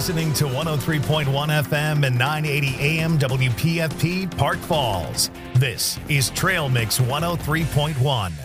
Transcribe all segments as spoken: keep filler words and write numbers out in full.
listening to one oh three point one F M and nine eighty A M W P F P Park Falls. This is Trail Mix one oh three point one.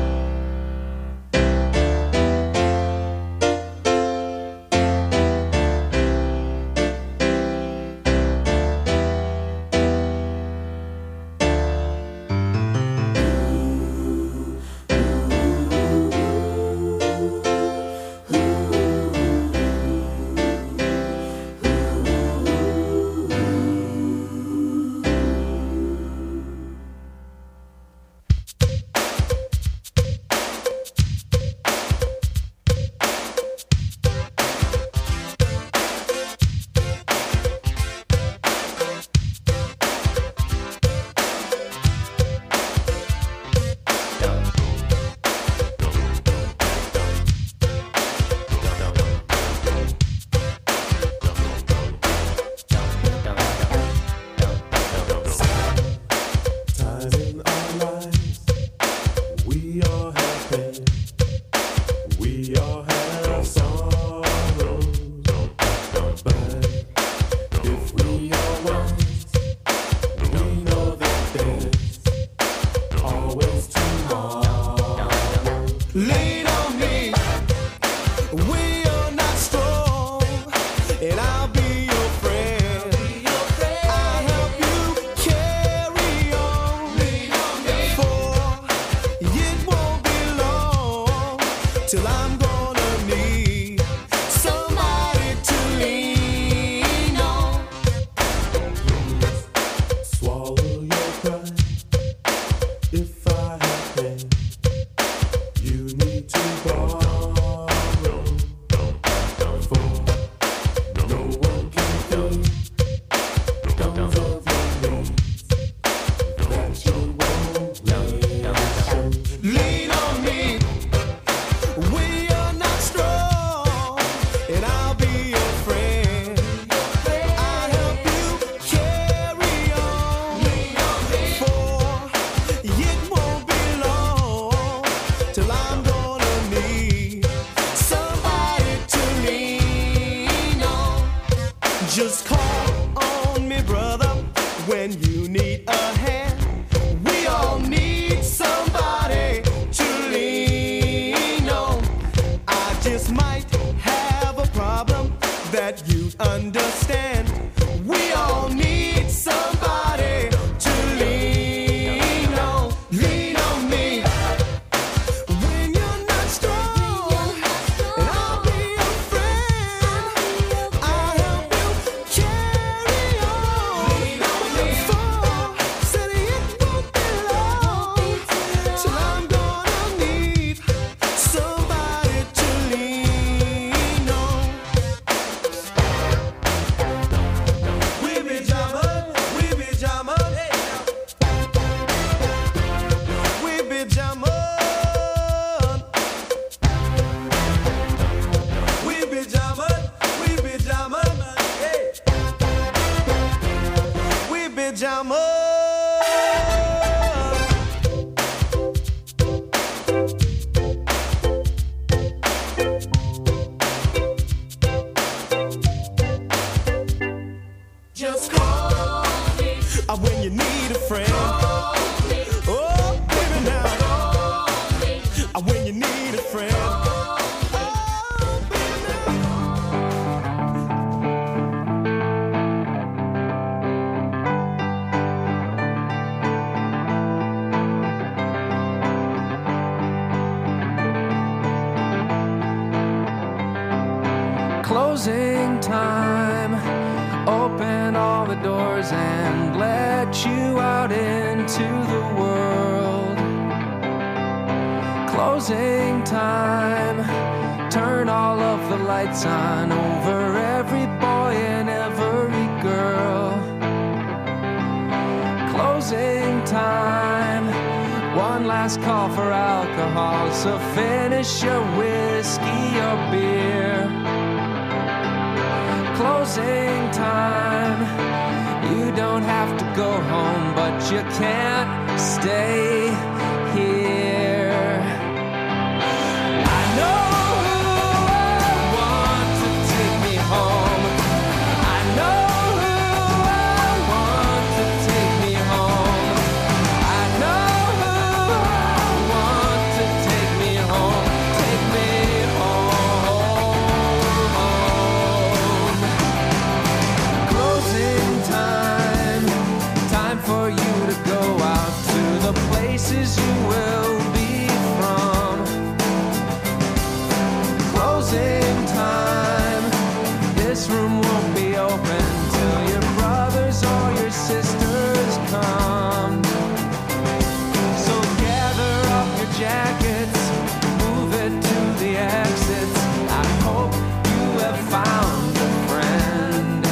Closing time, open all the doors and let you out into the world. Closing time, turn all of the lights on over every boy and every girl. Closing time, one last call for alcohol, so finish your whiskey or beer. Closing time, you don't have to go home, but you can't stay here. I know who I want to take me home. closing time. This room won't be open till your brothers or your sisters come. So gather up your jackets, move it to the exits. I hope you have found a friend.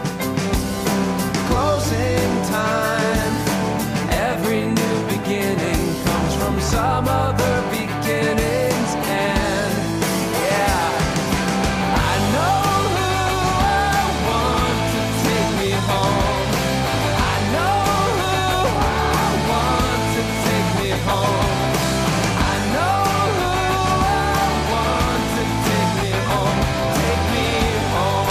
Closing time. Every new beginning comes from some other beginning's end. Yeah, I know who I want to take me home. I know who I want to take me home. I know who I want to take me home. Take me home.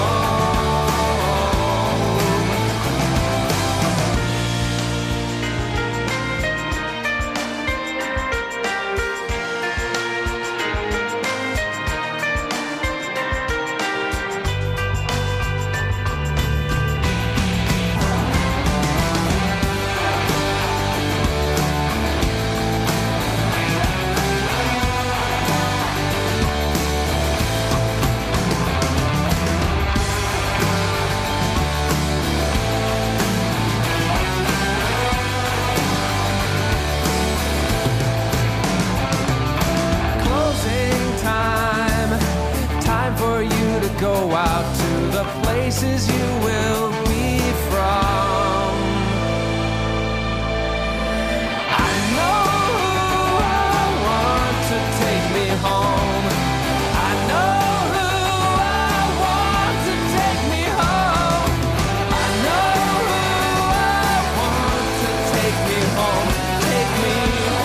Closing time. Time for you to go out to the places you will be from. I know who I want to take me home. I know who I want to take me home. I know who I want to take me home. Take me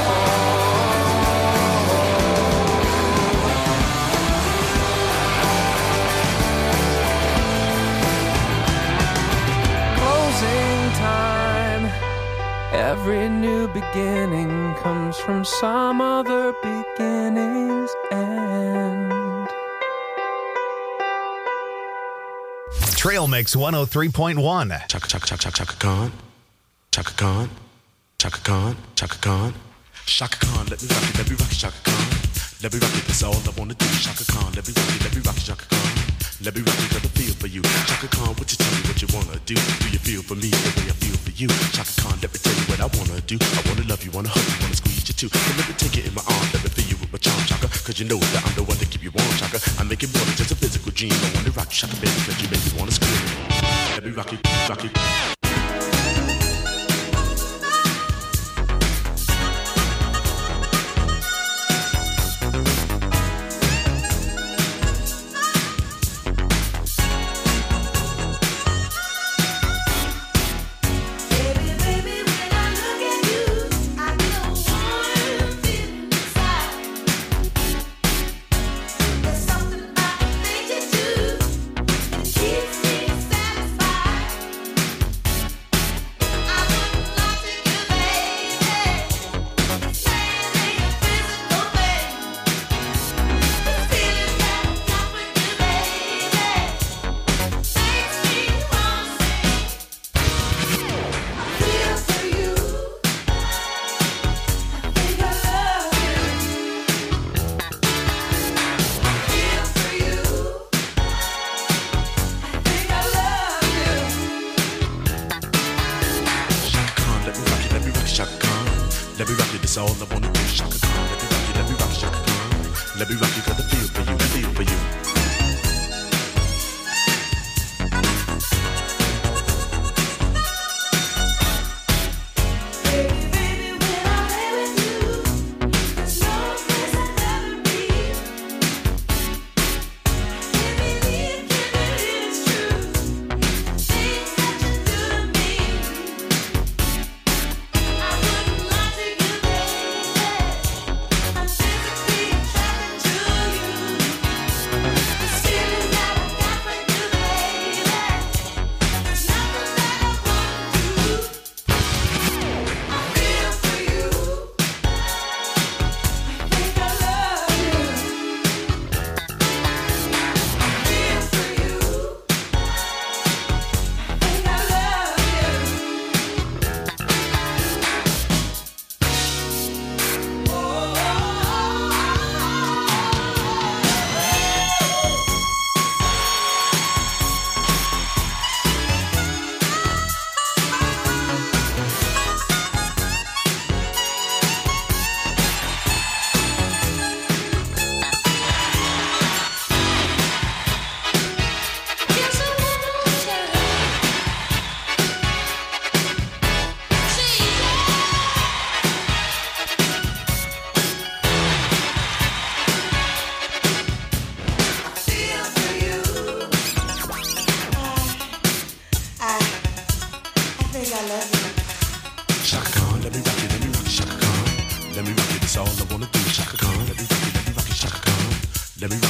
closing time. Every new beginning comes from some other beginning's end. Trail Mix one oh three point one. Chaka Chaka Chaka Chaka Chaka Khan, Chaka Khan, Chaka Khan, Chaka Khan, Chaka Khan. Let me rock it, let me rock it, Chaka Khan. Let me rock it, that's all I wanna do. Chaka Khan, let me rock it, let me rock it, Chaka Khan. Let me rock it, got a feel for you. Chaka Khan, what you tell me what you wanna do? Do you feel for me the way I feel for you? Chaka Khan, let me tell you what I wanna do. I wanna love you, wanna hug you, wanna squeeze you too. So let me take it in my arms, let me feel you with my charm, Chaka. Cause you know that I'm the one to keep you warm, Chaka. I make it more than just a physical dream. I wanna rock you, Chaka, baby, cause you make me wanna scream. Let me rock it, rock it. Baby, baby, when I look at you, I get a warm feeling inside. There's something about the things you do that keeps me satisfied. Let me rock it, that's all I wanna do. Shaka Khan, let me rock it, let me rock it, Shaka Khan. Let me rock it, got the feel for you, feel for you.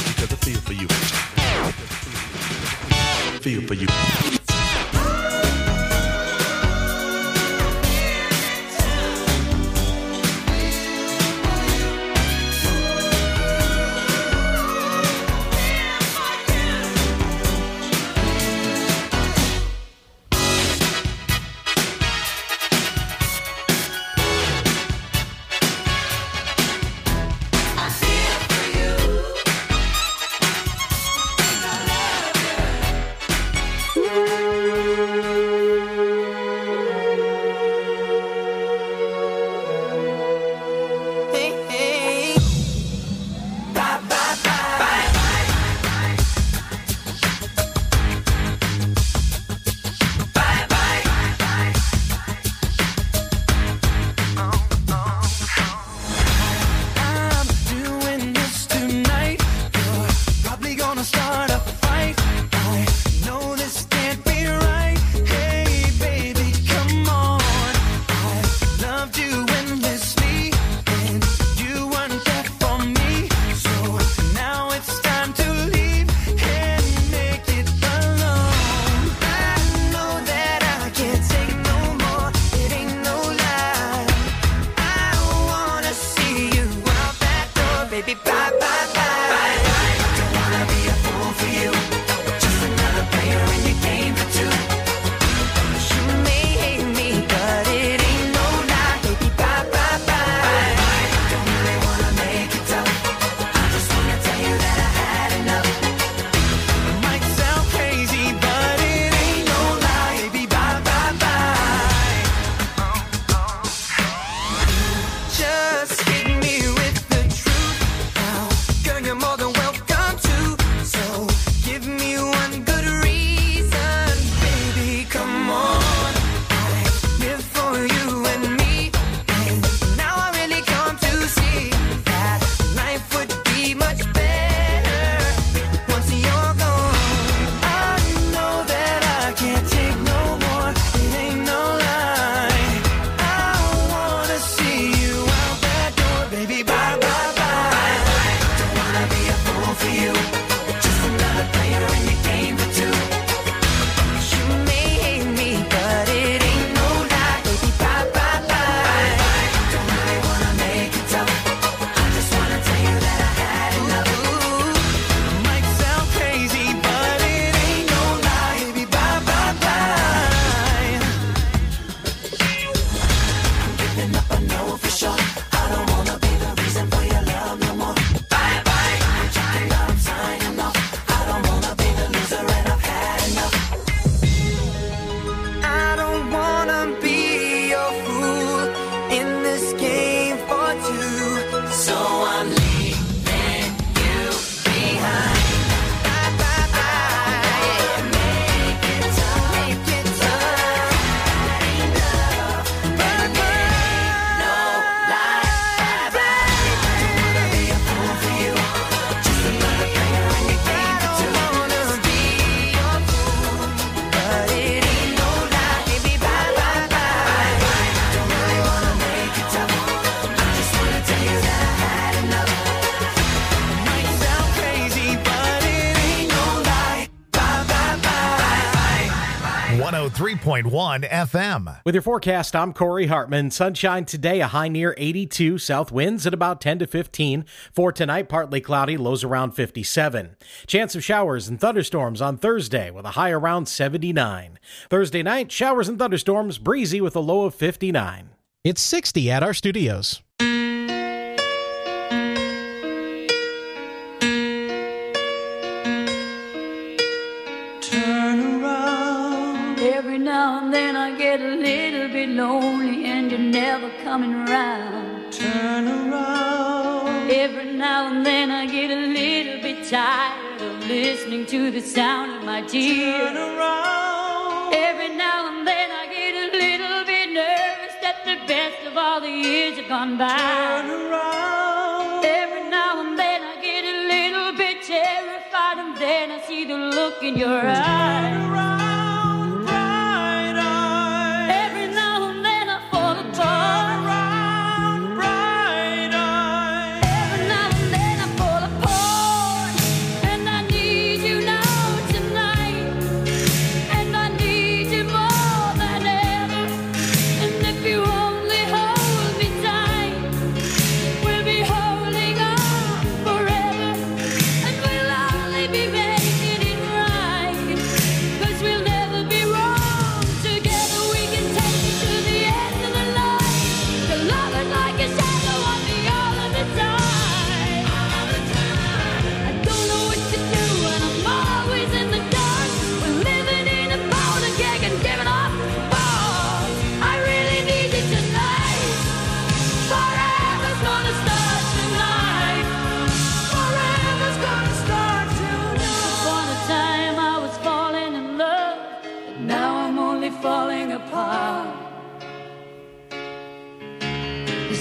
because I feel for you. Feel for you. one oh three point one F M. With your forecast, I'm Corey Hartman. Sunshine today, a high near eighty-two. South winds at about ten to fifteen. For tonight, partly cloudy, lows around fifty-seven. Chance of showers and thunderstorms on Thursday with a high around seventy-nine. Thursday night, showers and thunderstorms, breezy with a low of fifty-nine. It's sixty at our studios. Every now and then I get a little bit lonely and you're never coming around. Turn around. Every now and then I get a little bit tired of listening to the sound of my tears. Turn around. Every now and then I get a little bit nervous that the best of all the years have gone by. Turn around. Every now and then I get a little bit terrified and then I see the look in your eyes. Turn around.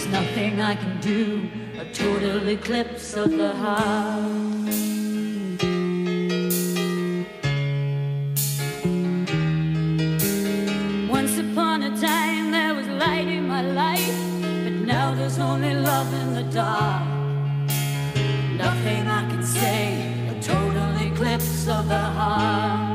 nothing I can do, a total eclipse of the heart. Once upon a time there was light in my life, but now there's only love in the dark. Nothing I can say, a total eclipse of the heart.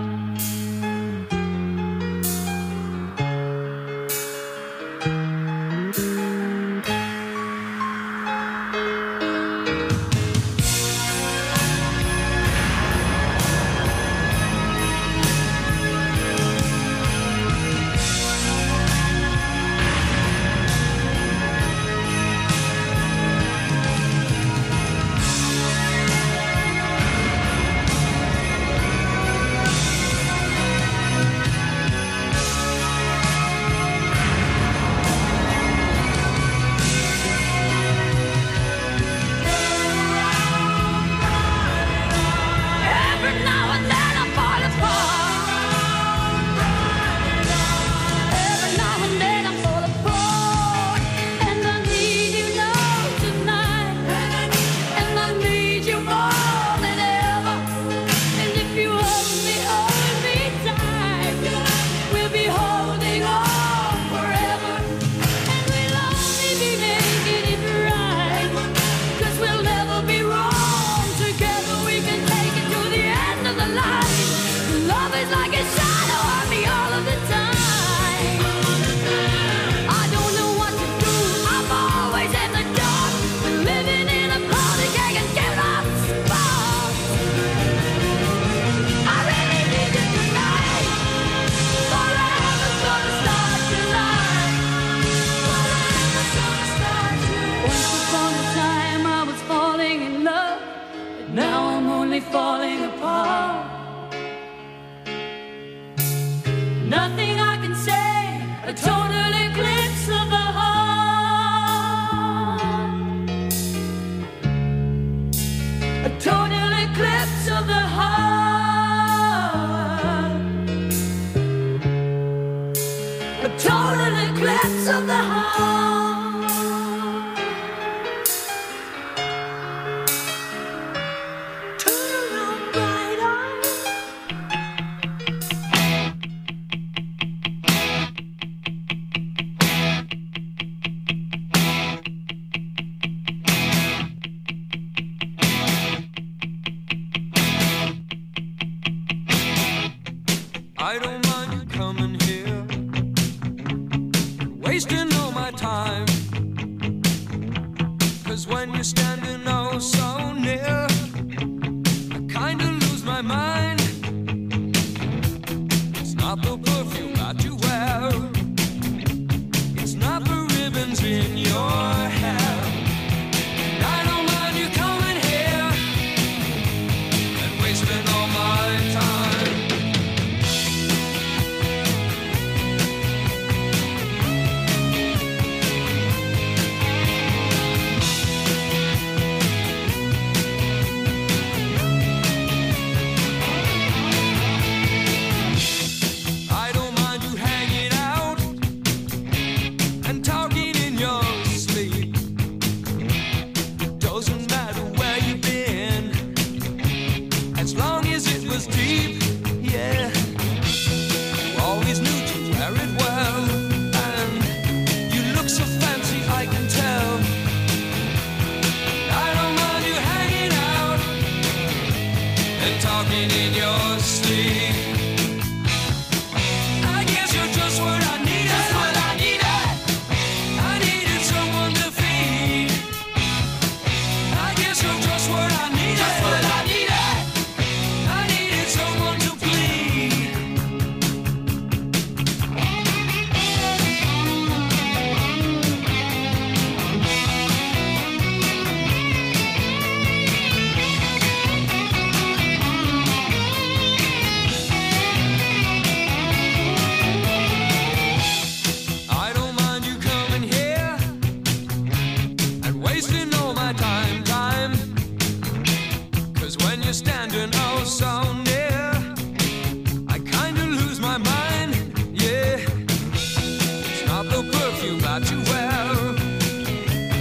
not the perfume that you wear.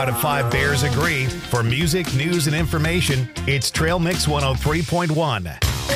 out of five Bears agree. For music, news, and information, it's Trail Mix one oh three point one.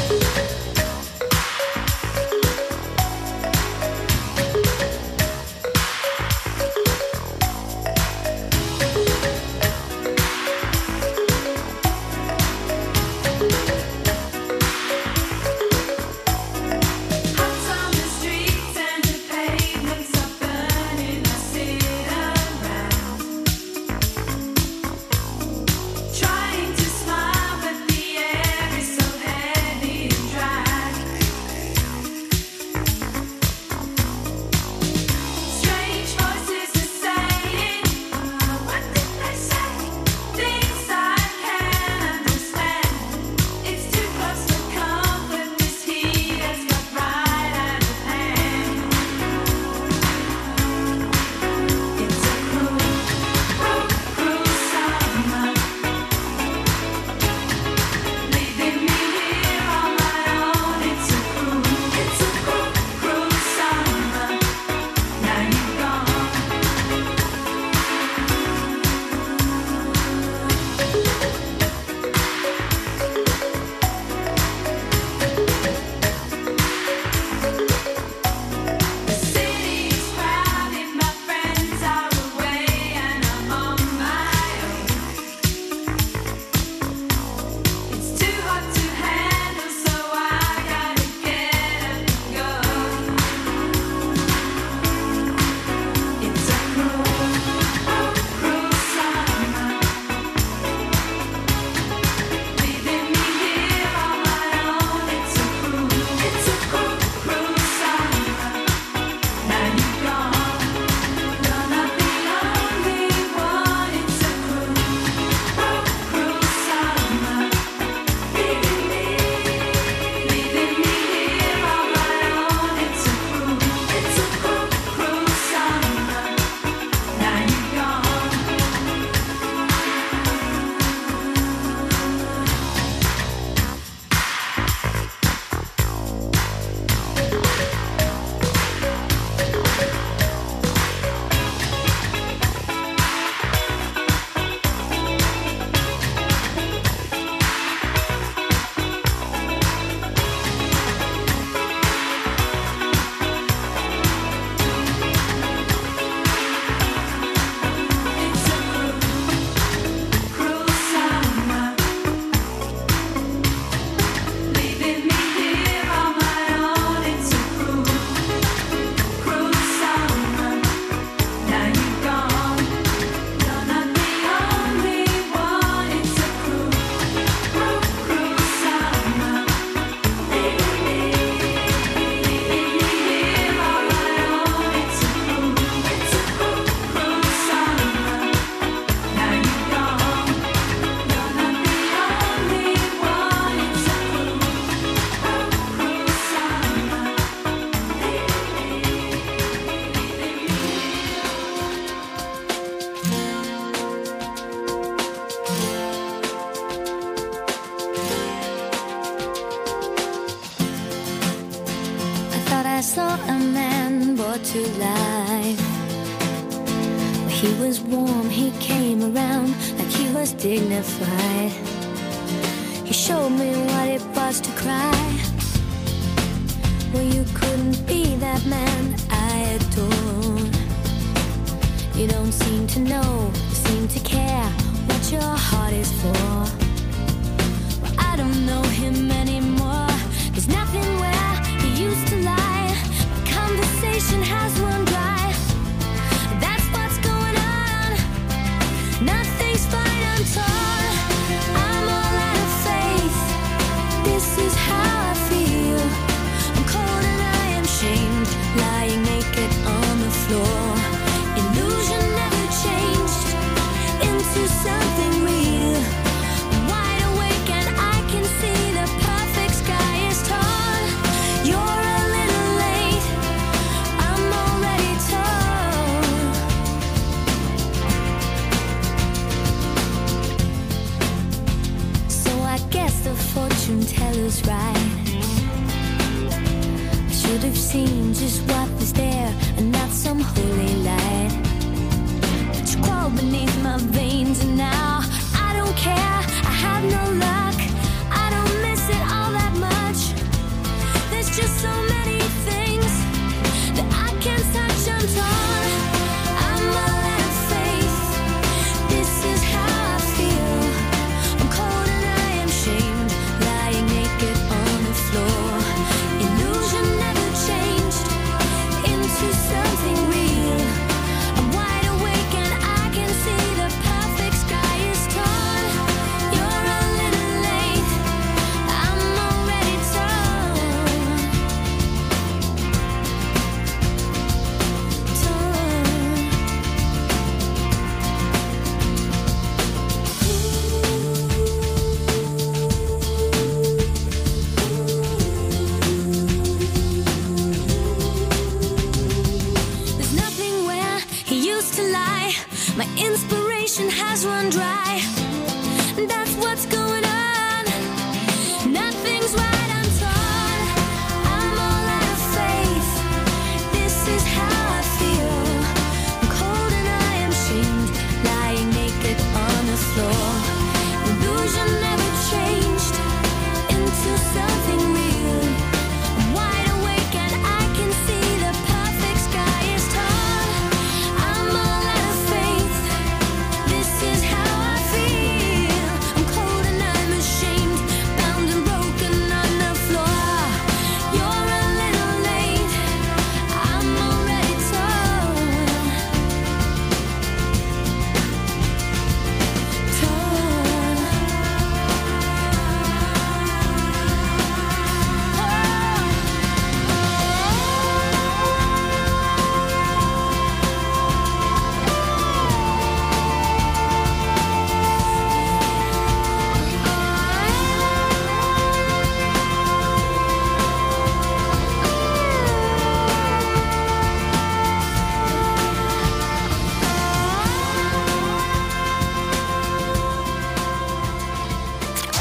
Trying to smile, but the air is so heavy and I saw a man brought to life. He was warm, he came around like he was dignified. He showed me what it was to cry. Well, you couldn't be that man I adored. You don't seem to know, seem to care what your heart is for. Well, I don't know him anymore. There's nothing where he used to lie. My conversation has run dry. That's what's going on. Nothing's fine, I'm torn. I'm all out of faith. This is how I feel. I'm cold and I am shamed, lying naked on the floor. Illusion never changed into something real. I'm wide awake and I can see the perfect sky is torn. You're a little late, I'm already torn. So I guess the fortune teller's right. I should have seen just what was there and not some holy light. But you crawl beneath my veins.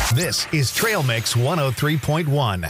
This is Trail Mix one oh three point one.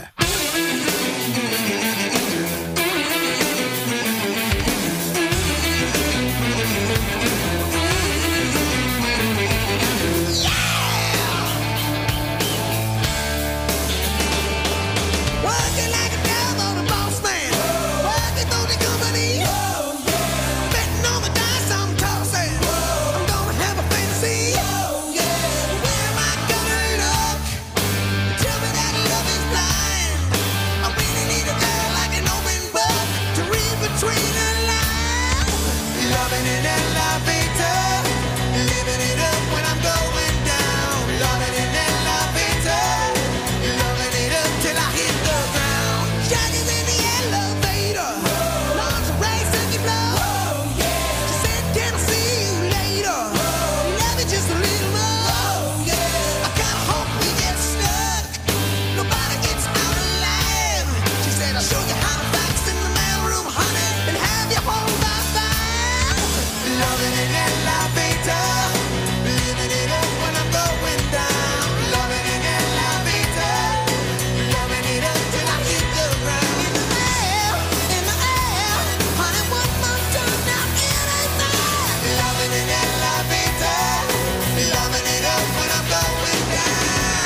Working like a dove on a boss man. Working for the company. Betting on the dice I'm tossing. I'm gonna have a fantasy. Where am I gonna look? Tell me that love is blind. I really need a girl like an open book to read between the lines. Loving it and loving it. Living it up when I'm going down. Loving it and loving it. Loving it up till I hit the ground. Jaggers in the elevator. Lingerie silky blow. She said, can I see you later? Love you just a little more. I kinda hope we get stuck. Nobody gets out alive. She said, I'll show you how to box in the mailroom, honey, and have you home by five. Loving it and loving it. Living it up when I'm going down. Loving it and loving it. Loving it up till I hit the ground. In the air, in the air, honey, one more time now, it ain't fair. Loving it and loving it. Loving it up when I'm going down.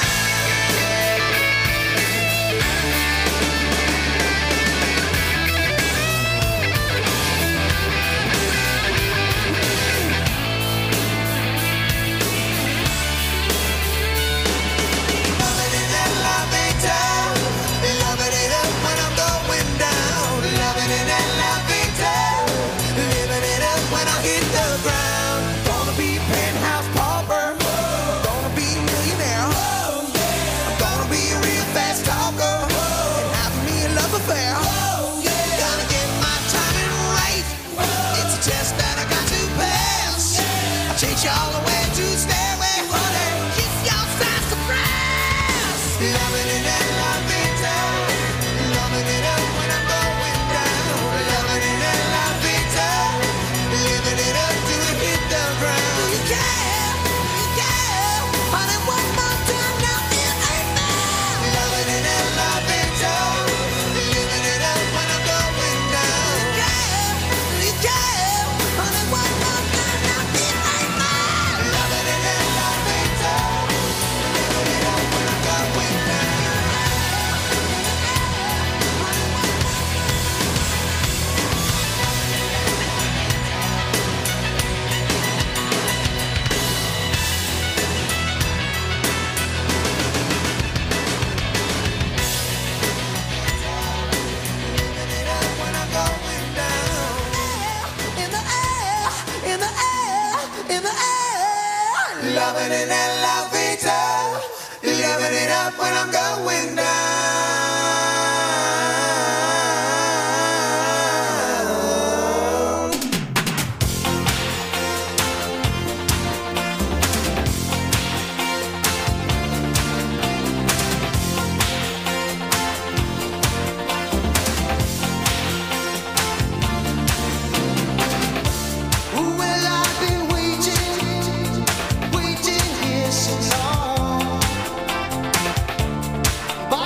Loving it and loving it. Loving it up when I'm going down. Loving it and loving it. Living it up when I hit the ground. Gonna be penthouse pauper. Gonna be millionaire. I'm gonna be a real fast talker. And have me a love affair. Gotta get my timing right. It's a test that I got to pass. I'll chase you all the way to stairway, honey. Kiss your size surprise. Loving it and loving it. Loving it up when I'm going down. Loving it and loving it. Living it up till we hit the ground. Do you care? Do you care? Honey, one more time now, it ain't fair. Loving it and loving it. Living it up when I'm going down. Do you care? Do you care? Honey, one more time now, it ain't fair. Loving it and loving it. Living it up when I'm going down. Living it up when I'm going down. In the air, in the air, in the air. Loving it and loving it. Living it up when I'm going down. Well, I've been waiting, waiting here so long. But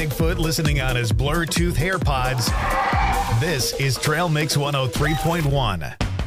Bigfoot listening on his Bluetooth AirPods. This is Trail Mix one oh three point one.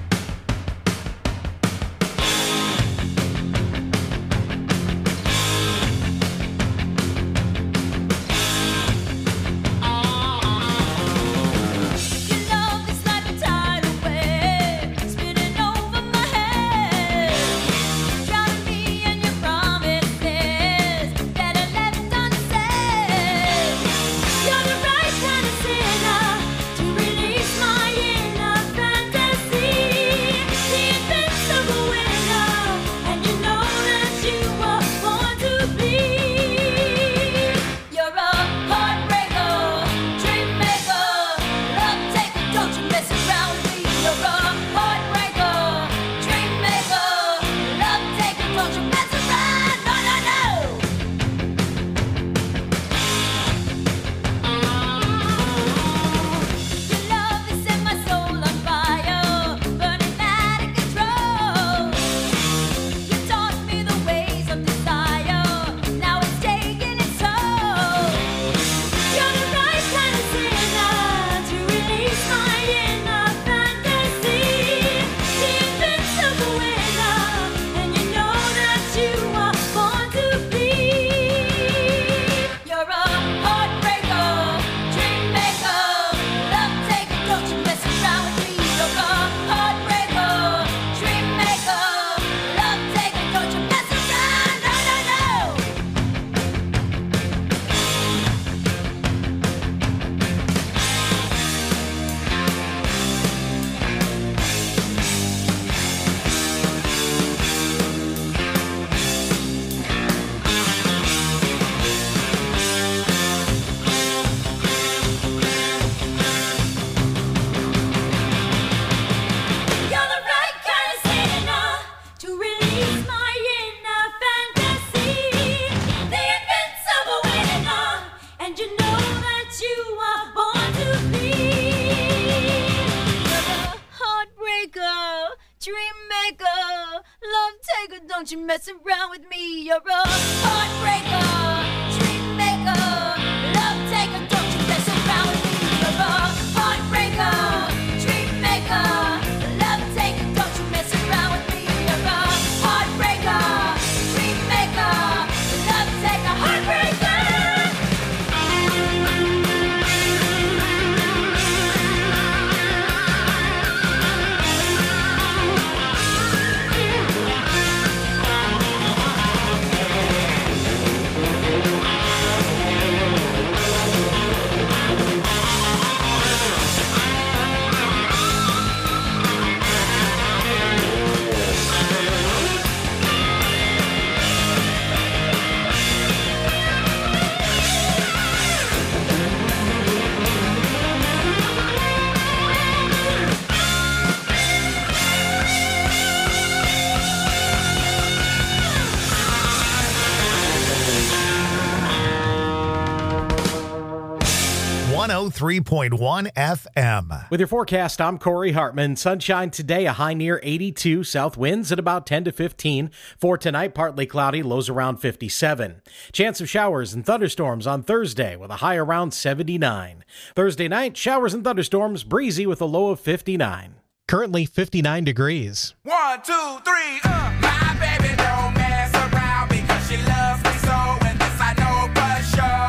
Don't you mess around with me, you're a heartbreaker, dream maker, love taker. Don't you mess around with me, you're a heartbreaker, dream maker, love taker. Don't you mess around with me, you're a heartbreaker, dream maker, love taker, heartbreaker. one oh three point one F M. With your forecast, I'm Corey Hartman. Sunshine today, a high near eighty-two, south winds at about ten to fifteen. For tonight, partly cloudy, lows around fifty-seven. Chance of showers and thunderstorms on Thursday with a high around seventy-nine. Thursday night, showers and thunderstorms, breezy with a low of fifty-nine. Currently fifty-nine degrees. One, two, three, uh. My baby don't mess around because she loves me so, and this I know for sure.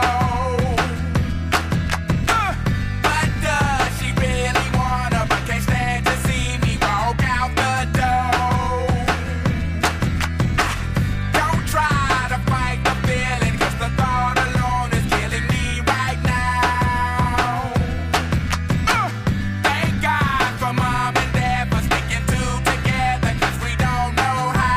Mom and dad for sticking two together, 'cause we don't know how.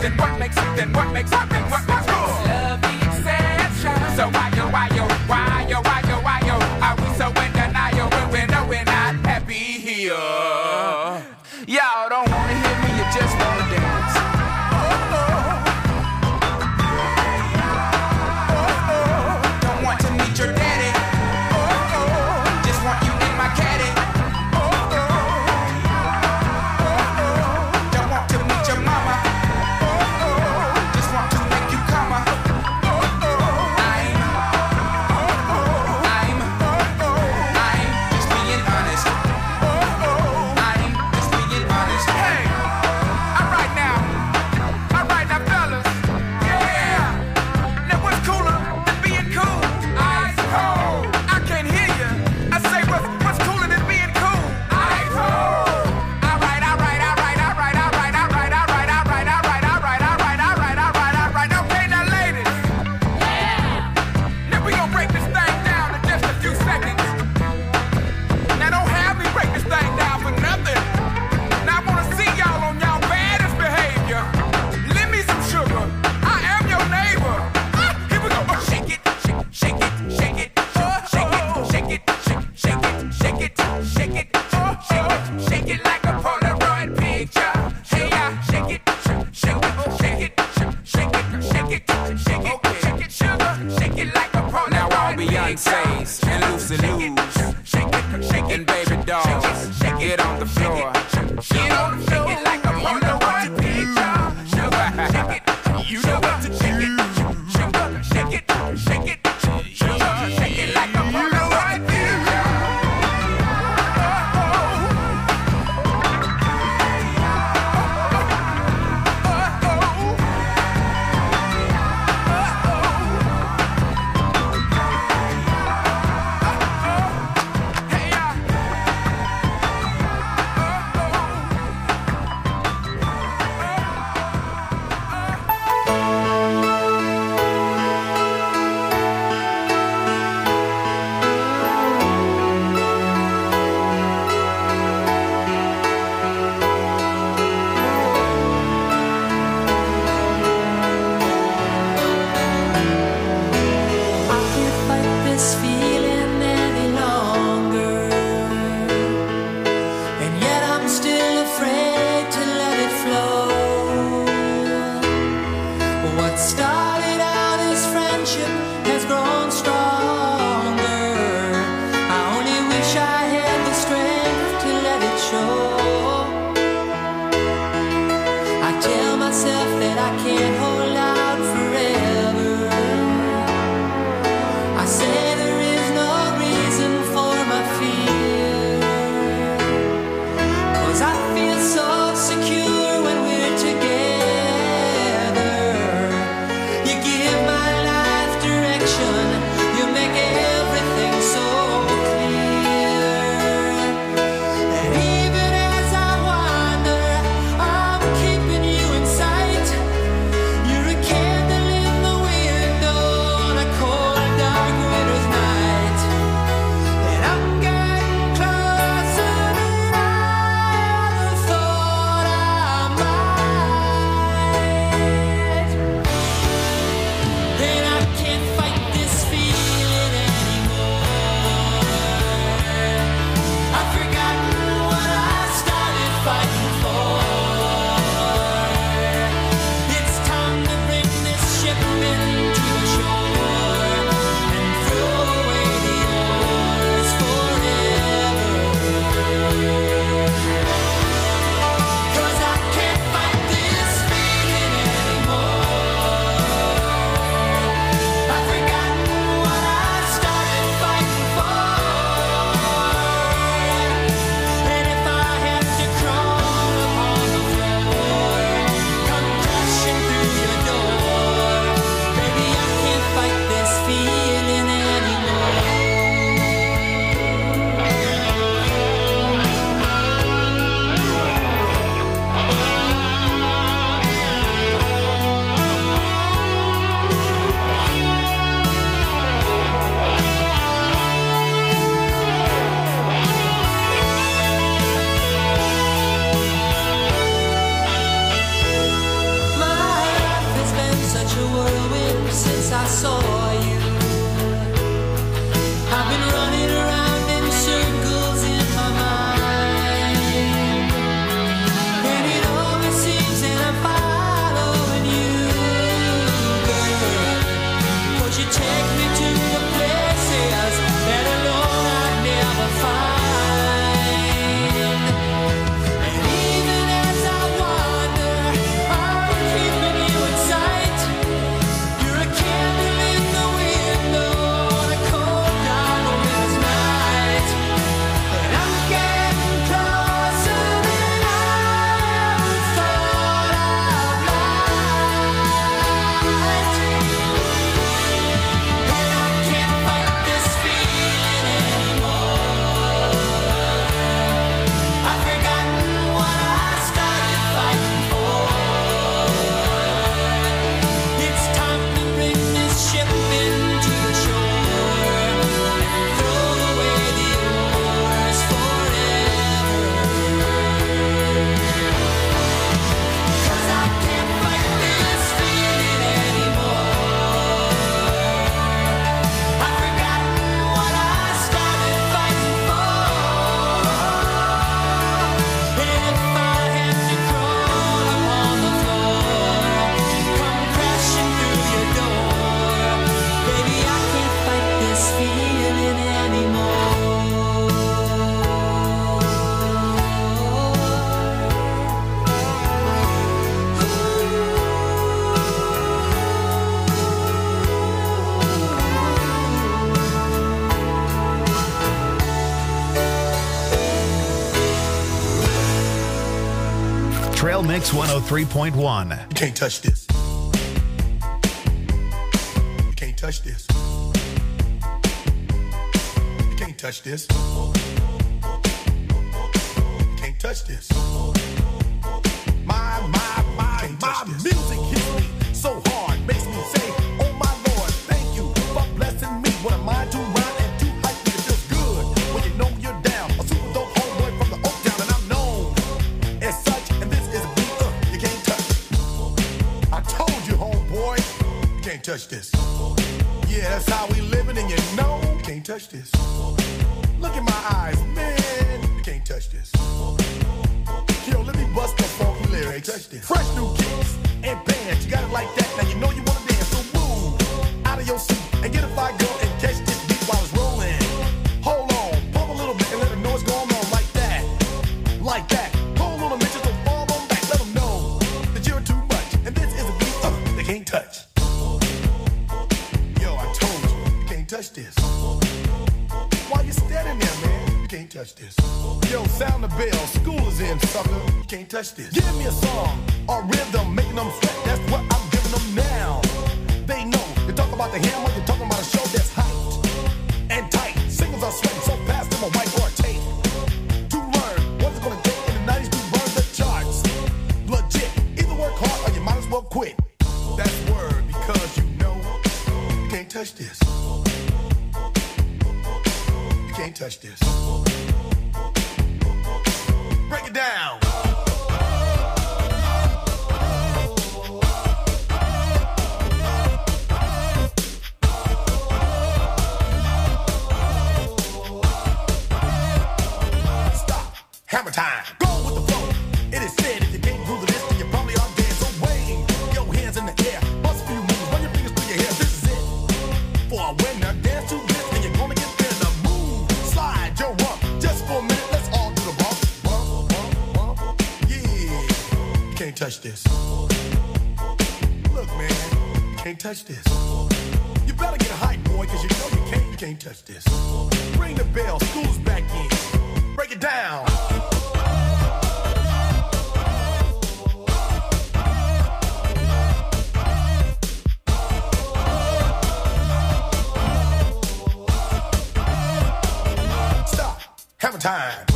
Then what makes it, then what makes it, then what makes it? Love the exception. So why yo, why yo, why yo, why yo, why yo? Are we so in denial when we know we're not happy here? Y'all don't wanna hear me, you just wanna dance. Don't want to meet your daddy. Just want you in my caddy. Don't want to meet your mama. Just want to make you come. I'm, I'm, I'm just being honest. I'm just being honest. Hey, alright now, alright now, fellas. Yeah. Now what's cooler than being cool? Ice cold. I can't hear you. I say what's what's cooler than being cool? Ice cold. Alright, alright, alright, alright, alright, alright, alright, alright, alright, alright, alright, alright, alright, alright. Okay, now ladies. Now we gonna break this thing down in just a few seconds. Now don't have me break this thing down for nothing. Now I wanna see y'all on y'all baddest behavior. Lend me some sugar. I am your neighbor. Ah, here we go. Oh, shake it, shake, shake it, shake it, shake it, shake it, shake it, shake it, shake it, oh, shake it, shake it like a Polaroid picture. Hey, yeah, shake it, shake it, shake it, shake it, shake it, shake it, shake it, sugar, shake it like a Polaroid picture. Now all Beyonce's and Lucy Lou's and Baby Dolls, get on the floor. Get on the floor like a Polaroid picture. Sugar, shake it, you know what to shake it. Sugar, shake it, shake it, sugar, shake it like a Polaroid picture. Hey, yeah. I can't fight this feeling any longer, and yet I'm still afraid to let it flow. What started out as friendship has grown stronger. I only wish I had the strength to let it show. I tell myself that I can't hold out forever. I say there is no reason for my fear, 'cause I feel so secure when we're together. You give my life direction, you make everything so clear. And even Trail Mix one oh three point one. You can't touch this. You can't touch this. You can't touch this. You can't touch this. My, my, my, my music hits me so hard, makes me say, oh my Lord, thank you for blessing me. What am I to rhyme and to hype me? It feels good when you know you're down. A super dope homeboy from the Oak Town, and I'm known as such. And this is a beat uh, you can't touch. I told you, homeboy, you can't touch this. Yeah, that's how we living, and you know you can't touch this. Look in my eyes, man, you can't touch this. Yo, let me bust the funky lyrics. Fresh new kicks and bands, you got it like that. Now you know you wanna dance, so move out of your seat and get a fly girl and catch this beat while it's rolling. Hold on, pump a little bit and let them know what's going on like that, like that. Hold on a minute, just don't fall on back. Let them know that you're too much, and this is a beat uh, they can't touch. Yo, I told you, you can't touch this. Why you standing there, man? You can't touch this. Yo, sound the bell, school is in, sucker. You can't touch this. Give me a song or rhythm, making them sweat. That's what I'm giving them now. They know. You talk about the hammer, you're talking about a show that's hyped and tight. Singles are sweating so fast, them a white or a tape. To learn what it's gonna take in the nineties to burn the charts. Legit. Either work hard or you might as well quit. That's word because you know you can't touch this. You can't touch this. Break it down. Stop. Hammer time. Go with the flow. It is said if you can't groove to this, then you probably are dead. So wave your hands in the air. Bust a few moves. Run your fingers through your hair. This is it. For a winner, dance to this, and you're gonna get there. The move. Slide your rump. Just for a minute, let's all do the bump. Bump, bump, bump. Yeah. You can't touch this. Look, man. You can't touch this. You better get hype, boy, because you know you can't, you can't touch this. Ring the bell. School's back in. Break it down. Stop. Hammer time.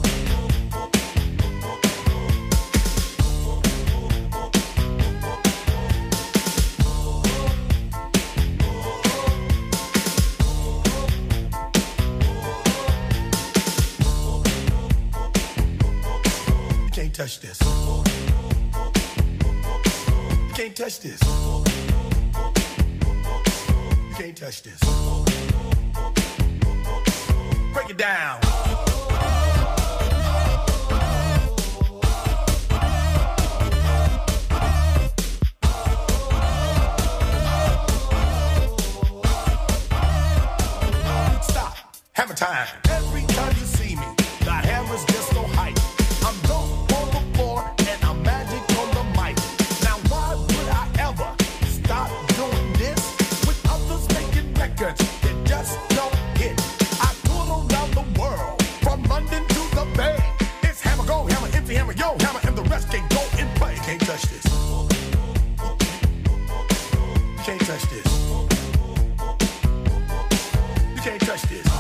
You can't touch this. You can't touch this. You can't touch this. Break it down. Stop. Hammer time. Every time you see me, the hammer's just so hype. I'm dope on the floor and I'm magic on the mic. Now why would I ever stop doing this with others making records that just don't hit? I tour around the world, from London to the Bay. It's hammer, go hammer, empty hammer, yo hammer, and the rest can go and play. You can't touch this. You can't touch this. You can't touch this.